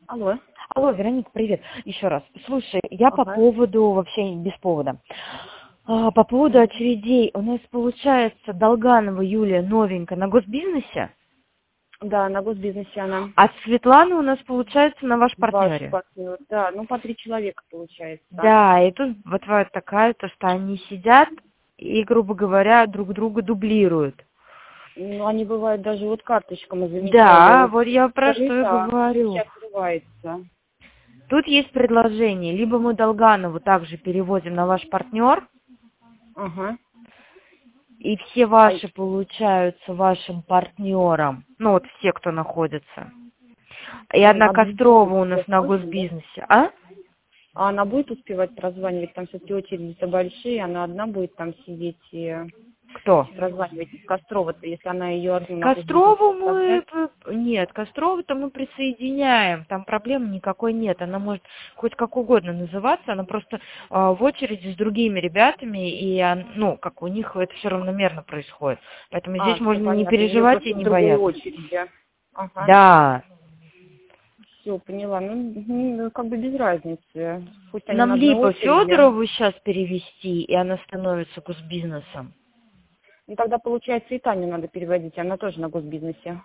Алло. Алло, Вероника, привет. Еще раз. Слушай, я по Ага. поводу, вообще без повода, по поводу очередей. У нас получается Долганова Юлия новенькая на госбизнесе, Да, на госбизнесе она. а Светлана у нас получается на ваш Ваш партнере. партнер. Да, ну по 3 человека получается. Да, и тут бывает такая, то, что они сидят и, грубо говоря, друг друга дублируют. Ну, они бывают даже вот карточка, мы замечали. Да, Вот вот я про что и закрыта, говорю. не открывается. Тут есть предложение. Либо мы Долганову также переводим на ваш партнер, Ага. и все А, ваши получаются вашим партнером. Ну, вот все, кто находится. И одна а Кострова у нас будет на можно, да? госбизнесе. А? А она будет успевать прозванивать? Там все-таки очереди-то большие, она одна будет там сидеть и Кто? прозванивать. Кострова-то, если она ее одну на госбизнесе Кострову мы... оставляет. Нет, Кострову-то мы присоединяем. Там проблем никакой нет. Она может хоть как угодно называться. Она просто в очереди с другими ребятами. И, ну, как у них это все равномерно происходит. Поэтому здесь Все можно не понятно. Ее переживать просто и в не другой бояться. очереди. Ага. Да. Все, поняла. Ну, как бы без разницы. Пусть они Нам на одной либо очереди. Федорову сейчас перевести, и она становится госбизнесом. Ну, тогда, получается, и Таню надо переводить. Она тоже на госбизнесе.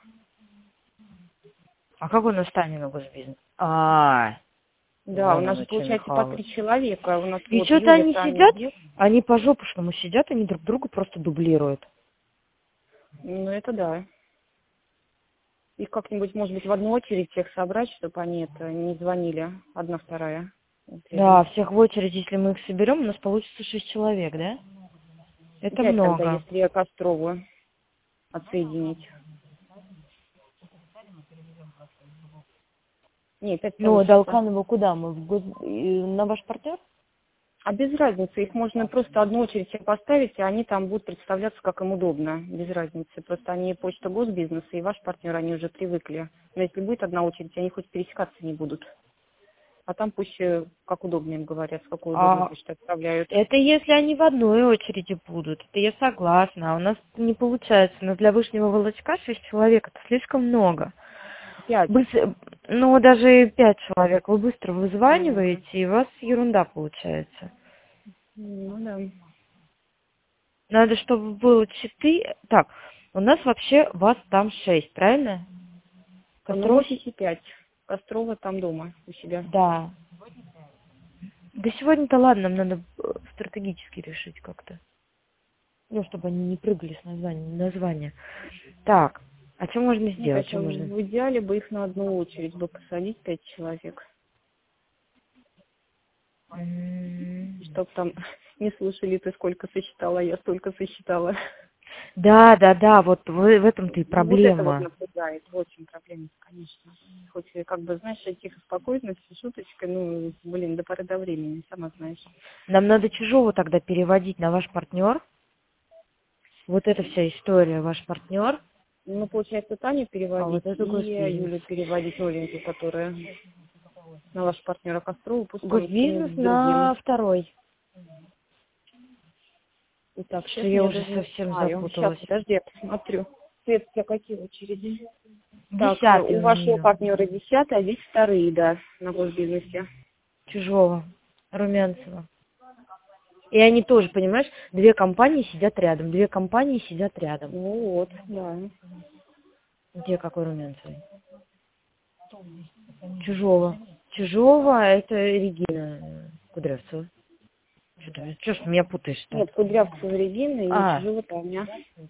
А как у нас Таня на госбизнес? Да, у Вон нас же, оно что, получается, по Михайловна. 3 человека. У нас И вот что-то Юля, они Таня, сидят, нет. они по-жопушному сидят, они друг друга просто дублируют. Ну, это да. Их как-нибудь, может быть, в одну очередь всех собрать, чтобы они это не звонили. Одна, вторая. Вот Да, рядом. всех в очередь, если мы их соберем, у нас получится 6 человек, да? Это 5 тогда, много. если Кострову отсоединить. Нет, 5 Ну, а получится. Долканова куда мы? На ваш партнер? А без разницы, их можно просто одну очередь себе поставить, и они там будут представляться, как им удобно, без разницы. Просто они почта госбизнеса, и ваш партнер, они уже привыкли. Но если будет одна очередь, они хоть пересекаться не будут. А там пусть как удобно им говорят, с какой удобной А почтой отправляют. это если они в одной очереди будут. Это я согласна. А у нас не получается. Но для Вышнего Волочка 6 человек это слишком много. 5. Ну, даже 5 человек. Вы быстро Мгм. вызваниваете, и у вас ерунда получается. Ну да. Надо, чтобы было 4. Так, у нас вообще вас там 6, правильно? Ну, в Костров? офисе 5. Кострова там дома у себя. Да. Да сегодня-то ладно, нам надо стратегически решить как-то. Ну, чтобы они не прыгали с названия на название. Так, а что можно Мне сделать? кажется, Что можно? в идеале бы их на одну очередь бы посадить 5 человек. Чтоб там не слушали, ты сколько сосчитала, я столько сосчитала. Да, да, да, вот в этом-то и Ну, вот это вот проблема. напрягает, очень проблема, конечно. Хоть, как бы, знаешь, тихо, спокойно, с шуточкой, ну, блин, до поры до времени, сама знаешь. Нам надо чужого тогда переводить на ваш партнер. Вот эта вся история, ваш партнер, Ну, получается, Таню а переводить вот это и госбизнес. Юлю переводить, новенькую, которая на ваш партнера Кострову, пусть там Госбизнес с другим. на второй. Итак, Что сейчас я я уже даже не совсем знаю. Сейчас, запуталась. подожди, я посмотрю. Свет, у тебя какие очереди? Так, 10 у у вашего нее. партнера 10, а здесь вторые, да, на госбизнесе. Чужого. Румянцева. И они тоже, понимаешь, две компании сидят рядом. Две компании сидят рядом. Ну вот, да. Где какой Румянцевый? Чужого. Чужого, это Регина Кудрявцева. Что ж ты меня путаешь-то? Нет, Кудрявцева Регина и А, Чужого Таня.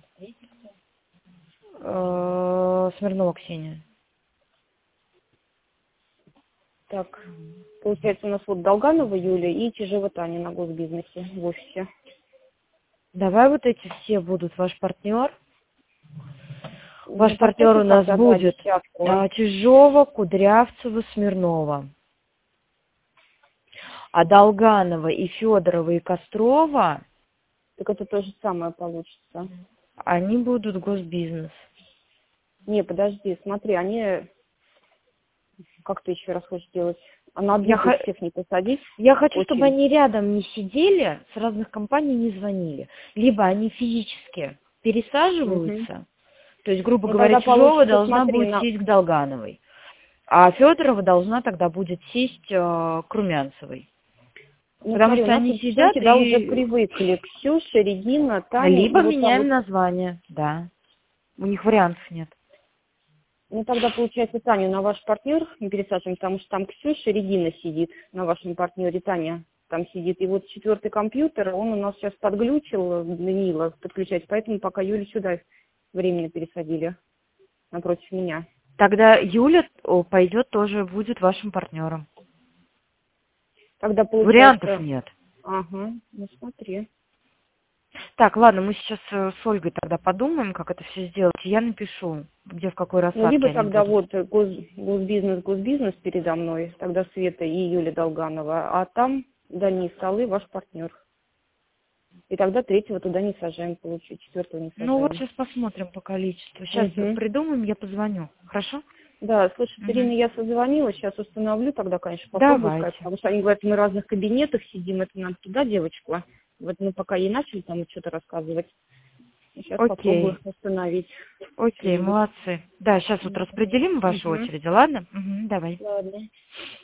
Смирнова Ксения. Так, получается, у нас вот Долганова Юля и Чижова Таня на госбизнесе в офисе. Давай вот эти все будут ваш партнер. Ну, Ваш партнер поставьте у нас тогда, да, будет десятку. Чижова, Кудрявцева, Смирнова. А Долганова и Федорова и Кострова, Так это то же самое получится. они будут госбизнес. Не, подожди, смотри, они... Как ты еще раз хочешь сделать? А на Я, двух их всех не посадить? я хочу, чтобы Очередь. они рядом не сидели, с разных компаний не звонили. Либо они физически Мгм. пересаживаются, то есть, грубо Ну, говоря, тогда Чижова получится, должна смотри, будет сесть к Долгановой. А Федорова должна тогда будет сесть к Румянцевой. Ну, Потому смотри, что у нас они тут сидят девчонки, да, и... уже привыкли. Ксюша, Регина, Таня. Либо И вот там меняем вот, название, да. У них вариантов нет. ну, тогда, получается, Таню на ваш партнер не пересаживаем, потому что там Ксюша, Регина сидит на вашем партнере, Таня там сидит. И вот 4-й компьютер, он у нас сейчас подглючил, Данила, подключать, поэтому пока Юлю сюда временно пересадили напротив меня. Тогда Юля пойдет тоже, будет вашим партнером. Тогда Вариантов получается... нет. Ага, ну смотри. Так, ладно, мы сейчас с Ольгой тогда подумаем, как это все сделать. И я напишу, где в какой Ну, рассадке либо они тогда будут. вот госбизнес передо мной, тогда Света и Юля Долганова, а там дальние столы ваш партнер. И тогда 3-го туда не сажаем, получить, 4-го не Ну вот сажаем. сейчас посмотрим по количеству. Сейчас Мгм. придумаем, я позвоню. Хорошо? Да, слушай, с Мгм. Ириной я созвонила, сейчас установлю тогда, конечно, попробую сказать, Давайте. потому что они говорят, мы в разных кабинетах сидим, это надо туда девочку. Вот мы пока ей начали там что-то рассказывать. Сейчас попробую Окей. установить Окей, что-нибудь. молодцы. Да, сейчас вот распределим ваши Мгм. очереди, ладно? Мгм, давай. Ладно.